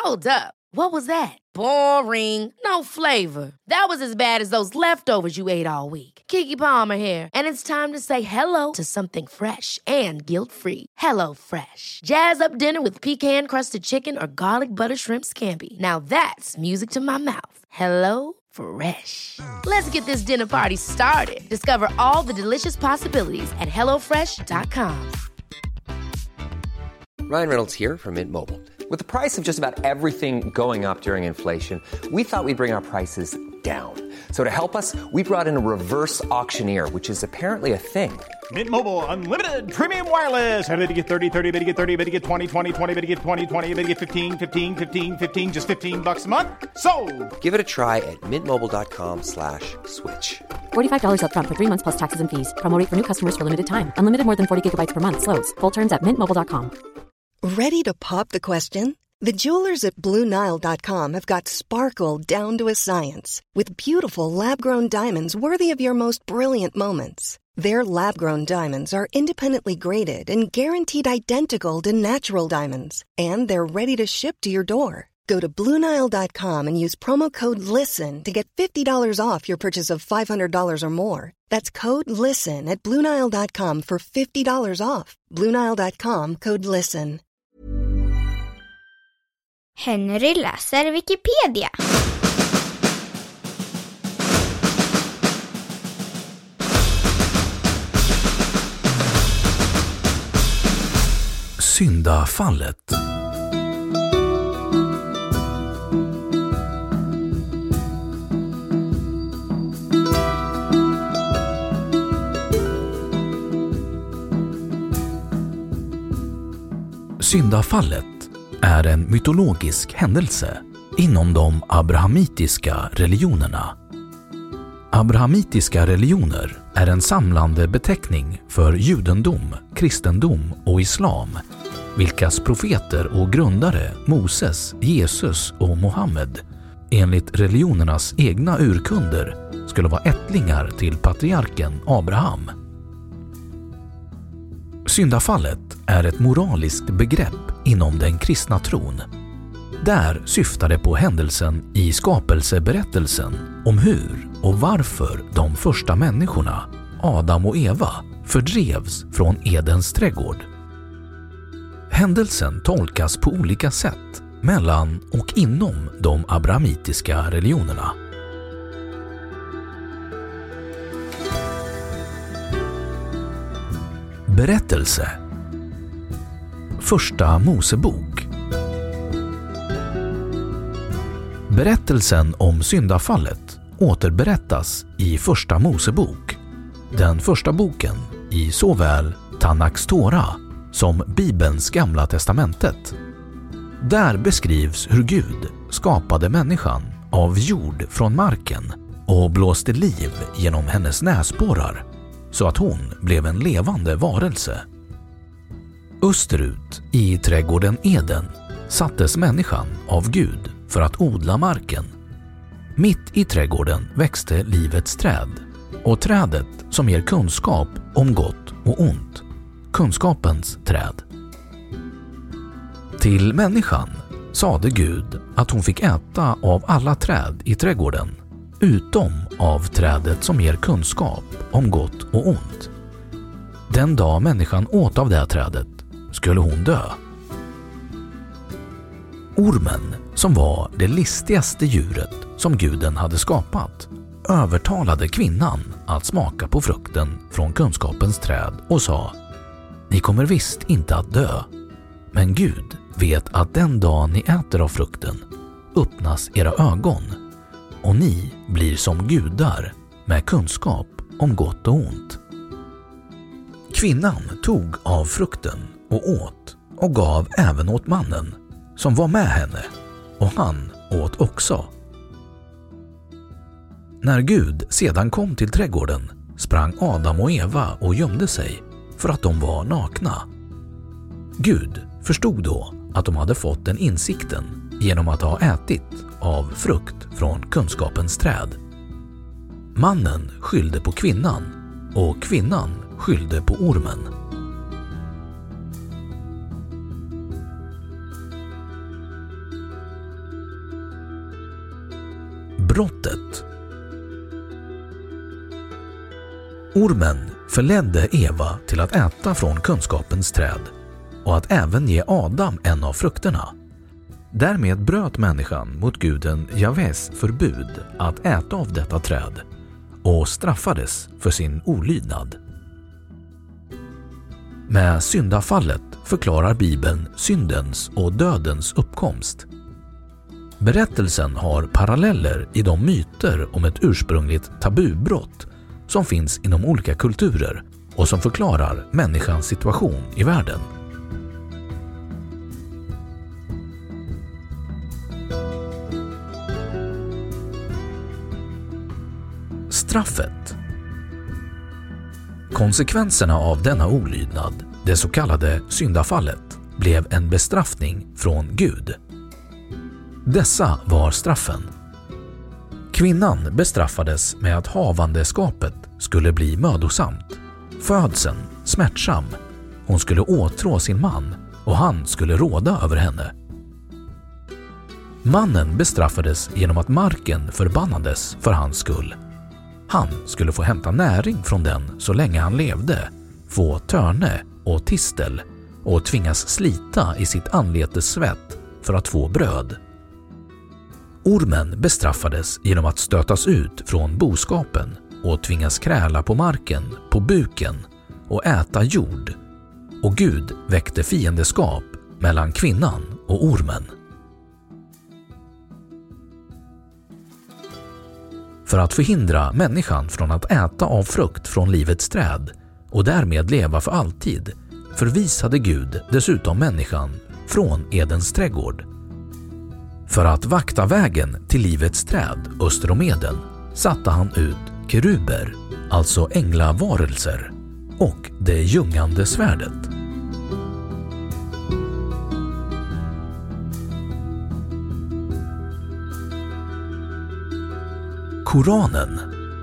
Hold up. What was that? Boring. No flavor. That was as bad as those leftovers you ate all week. Keke Palmer here, and it's time to say hello to something fresh and guilt-free. Hello Fresh. Jazz up dinner with pecan-crusted chicken or garlic butter shrimp scampi. Now that's music to my mouth. Hello Fresh. Let's get this dinner party started. Discover all the delicious possibilities at hellofresh.com. Ryan Reynolds here from Mint Mobile. With the price of just about everything going up during inflation, we thought we'd bring our prices down. So to help us, we brought in a reverse auctioneer, which is apparently a thing. Mint Mobile Unlimited Premium Wireless. How to get 30, 30, bit to get 30, bit to get 20, 20, 20, bit to get 20, 20, bit to get 15, 15, 15, 15, just $15 a month? Sold! Give it a try at mintmobile.com/switch. $45 up front for 3 months plus taxes and fees. Promo rate for new customers for limited time. Unlimited more than 40 gigabytes per month. Slows full terms at mintmobile.com. Ready to pop the question? The jewelers at BlueNile.com have got sparkle down to a science with beautiful lab-grown diamonds worthy of your most brilliant moments. Their lab-grown diamonds are independently graded and guaranteed identical to natural diamonds, and they're ready to ship to your door. Go to BlueNile.com and use promo code LISTEN to get $50 off your purchase of $500 or more. That's code LISTEN at BlueNile.com for $50 off. BlueNile.com, code LISTEN. Henry läser Wikipedia. Syndafallet. Syndafallet är en mytologisk händelse inom de abrahamitiska religionerna. Abrahamitiska religioner är en samlande beteckning för judendom, kristendom och islam, vilkas profeter och grundare Moses, Jesus och Mohammed enligt religionernas egna urkunder skulle vara ättlingar till patriarken Abraham. Syndafallet är ett moraliskt begrepp inom den kristna tron. Där syftar det på händelsen i skapelseberättelsen om hur och varför de första människorna, Adam och Eva, fördrevs från Edens trädgård. Händelsen tolkas på olika sätt mellan och inom de abrahamitiska religionerna. Berättelse. Första Mosebok. Berättelsen om syndafallet återberättas i Första Mosebok, den första boken i såväl Tanaks Tora som Bibelns Gamla testamentet. Där beskrivs hur Gud skapade människan av jord från marken och blåste liv genom hennes näsborrar så att hon blev en levande varelse. Österut i trädgården Eden sattes människan av Gud för att odla marken. Mitt i trädgården växte livets träd och trädet som ger kunskap om gott och ont, kunskapens träd. Till människan sade Gud att hon fick äta av alla träd i trädgården utom av trädet som ger kunskap om gott och ont. Den dag människan åt av det trädet skulle hon dö. Ormen, som var det listigaste djuret som guden hade skapat, övertalade kvinnan att smaka på frukten från kunskapens träd och sa: "Ni kommer visst inte att dö, men Gud vet att den dag ni äter av frukten öppnas era ögon och ni blir som gudar med kunskap om gott och ont." Kvinnan tog av frukten och åt och gav även åt mannen som var med henne, och han åt också. När Gud sedan kom till trädgården sprang Adam och Eva och gömde sig för att de var nakna. Gud förstod då att de hade fått den insikten genom att ha ätit av frukt från kunskapens träd. Mannen skyllde på kvinnan och kvinnan skyllde på ormen. brottet. Ormen förledde Eva till att äta från kunskapens träd och att även ge Adam en av frukterna. Därmed bröt människan mot guden Javes förbud att äta av detta träd och straffades för sin olydnad. Med syndafallet förklarar Bibeln syndens och dödens uppkomst. Berättelsen har paralleller i de myter om ett ursprungligt tabubrott som finns inom olika kulturer och som förklarar människans situation i världen. Straffet. Konsekvenserna av denna olydnad, det så kallade syndafallet, blev en bestraffning från Gud. Dessa var straffen. Kvinnan bestraffades med att havandeskapet skulle bli mödosamt, födseln smärtsam, hon skulle åtrå sin man och han skulle råda över henne. Mannen bestraffades genom att marken förbannades för hans skull. Han skulle få hämta näring från den så länge han levde, få törne och tistel och tvingas slita i sitt anletes svett för att få bröd. Ormen bestraffades genom att stötas ut från boskapen och tvingas kräla på marken, på buken och äta jord. Och Gud väckte fiendeskap mellan kvinnan och ormen. För att förhindra människan från att äta av frukt från livets träd och därmed leva för alltid förvisade Gud dessutom människan från Edens trädgård. För att vakta vägen till livets träd öster om Eden satte han ut keruber, alltså änglavarelser, och det ljungande svärdet. Koranen.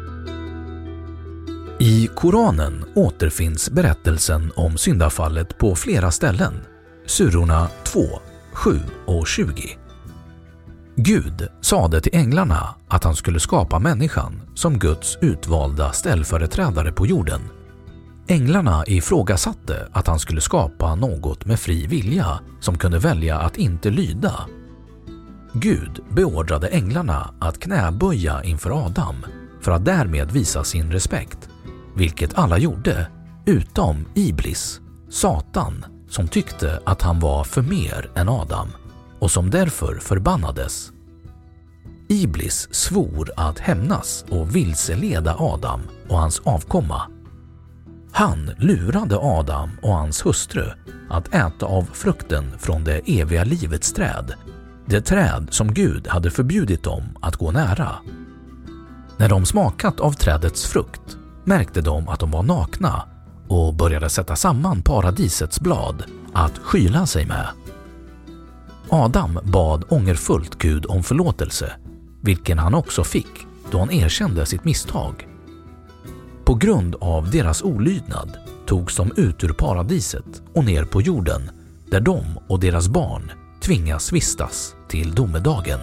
I Koranen återfinns berättelsen om syndafallet på flera ställen, surorna 2, 7 och 20. Gud sade till änglarna att han skulle skapa människan som Guds utvalda ställföreträdare på jorden. Änglarna ifrågasatte att han skulle skapa något med fri vilja som kunde välja att inte lyda. Gud beordrade änglarna att knäböja inför Adam för att därmed visa sin respekt, vilket alla gjorde utom Iblis, Satan, som tyckte att han var för mer än Adam och som därför förbannades. Iblis svor att hämnas och vilseleda Adam och hans avkomma. Han lurade Adam och hans hustru att äta av frukten från det eviga livets träd, det träd som Gud hade förbjudit dem att gå nära. När de smakat av trädets frukt märkte de att de var nakna och började sätta samman paradisets blad att skyla sig med. Adam bad ångerfullt Gud om förlåtelse, vilken han också fick då han erkände sitt misstag. På grund av deras olydnad togs de ut ur paradiset och ner på jorden, där de och deras barn tvingas vistas till domedagen.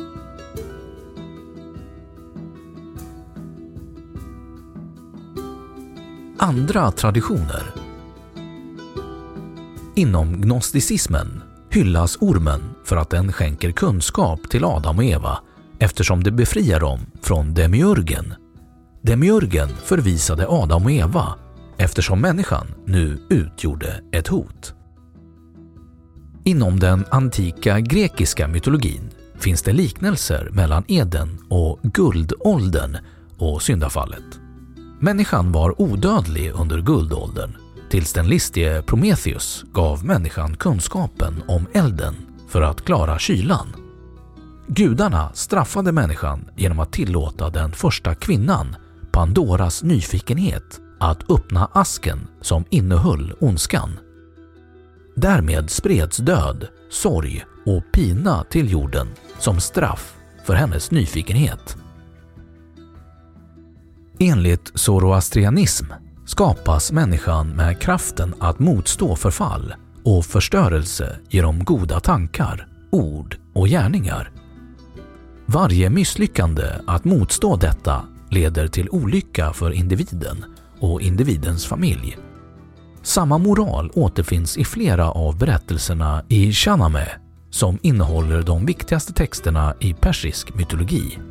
Andra traditioner. Inom gnosticismen hyllas ormen för att den skänker kunskap till Adam och Eva eftersom det befriar dem från demiurgen. Demiurgen förvisade Adam och Eva eftersom människan nu utgjorde ett hot. Inom den antika grekiska mytologin finns det liknelser mellan Eden och guldåldern och syndafallet. Människan var odödlig under guldåldern tills den listige Prometheus gav människan kunskapen om elden för att klara kylan. Gudarna straffade människan genom att tillåta den första kvinnan, Pandoras nyfikenhet, att öppna asken som innehöll ondskan. Därmed spreds död, sorg och pina till jorden som straff för hennes nyfikenhet. Enligt zoroastrianism skapas människan med kraften att motstå förfall och förstörelse genom goda tankar, ord och gärningar. Varje misslyckande att motstå detta leder till olycka för individen och individens familj. Samma moral återfinns i flera av berättelserna i Shahnameh, som innehåller de viktigaste texterna i persisk mytologi.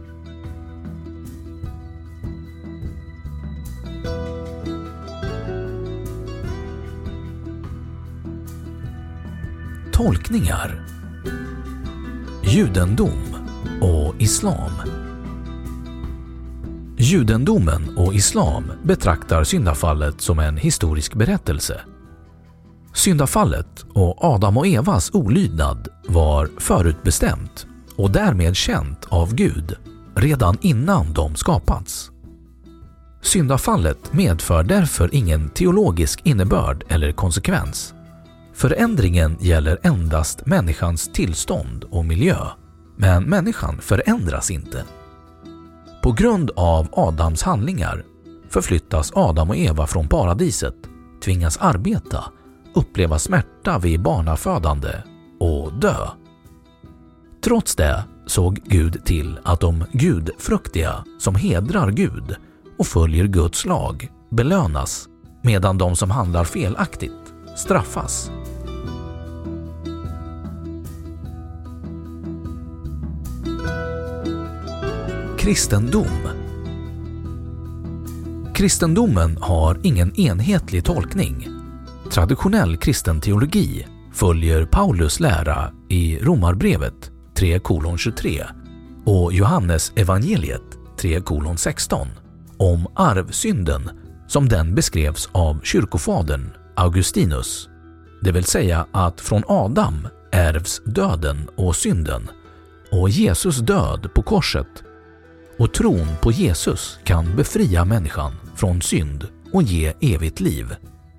Tolkningar. Judendom och islam. Judendomen och islam betraktar syndafallet som en historisk berättelse. Syndafallet och Adam och Evas olydnad var förutbestämt och därmed känt av Gud redan innan de skapats. Syndafallet medför därför ingen teologisk innebörd eller konsekvens. Förändringen gäller endast människans tillstånd och miljö, men människan förändras inte. På grund av Adams handlingar förflyttas Adam och Eva från paradiset, tvingas arbeta, uppleva smärta vid barnafödande och dö. Trots det såg Gud till att de gudfruktiga som hedrar Gud och följer Guds lag belönas, medan de som handlar felaktigt straffas. Kristendom. Kristendomen har ingen enhetlig tolkning. Traditionell kristen teologi följer Paulus lära i Romarbrevet 3:23 och Johannes evangeliet 3:16 om arvsynden som den beskrevs av kyrkofadern Augustinus, det vill säga att från Adam ärvs döden och synden, och Jesus död på korset och tron på Jesus kan befria människan från synd och ge evigt liv.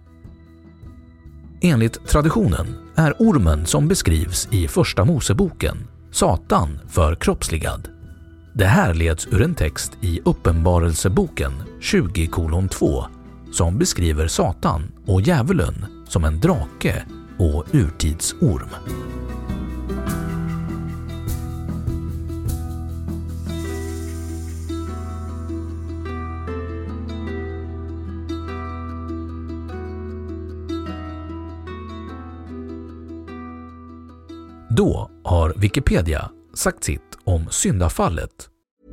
Enligt traditionen är ormen som beskrivs i Första Moseboken Satan förkroppsligad. Det här leds ur en text i Uppenbarelseboken 20:2 som beskriver Satan och djävulen som en drake och urtidsorm. Då har Wikipedia sagt sitt om syndafallet.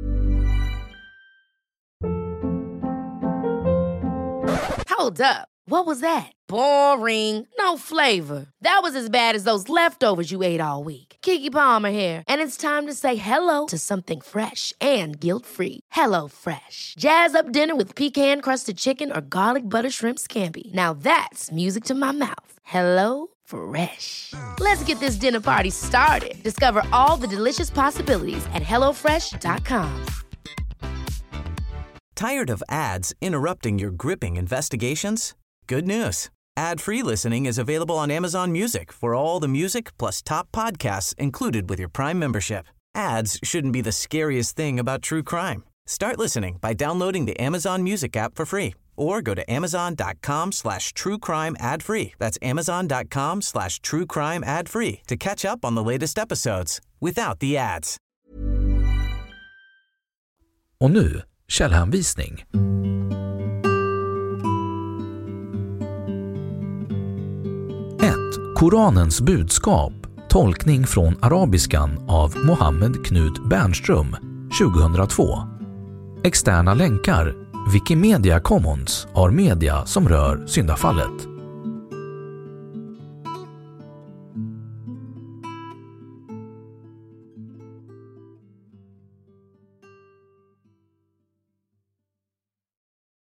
Hold up. What was that? Boring. No flavor. That was as bad as those leftovers you ate all week. Keke Palmer here, and it's time to say hello to something fresh and guilt-free. Hello Fresh. Jazz up dinner with pecan-crusted chicken or garlic butter shrimp scampi. Now that's music to my mouth. Hello Fresh. Let's get this dinner party started. Discover all the delicious possibilities at hellofresh.com. Tired of ads interrupting your gripping investigations? Good news. Ad-free listening is available on Amazon Music for all the music plus top podcasts included with your Prime membership. Ads shouldn't be the scariest thing about true crime. Start listening by downloading the Amazon Music app for free or go to amazon.com/truecrime ad-free. That's amazon.com/truecrime ad-free to catch up on the latest episodes without the ads. Och nu källhänvisning. 1. Koranens budskap. Tolkning från arabiskan av Mohammed Knut Bernström 2002. Externa länkar. Wikimedia Commons har media som rör syndafallet.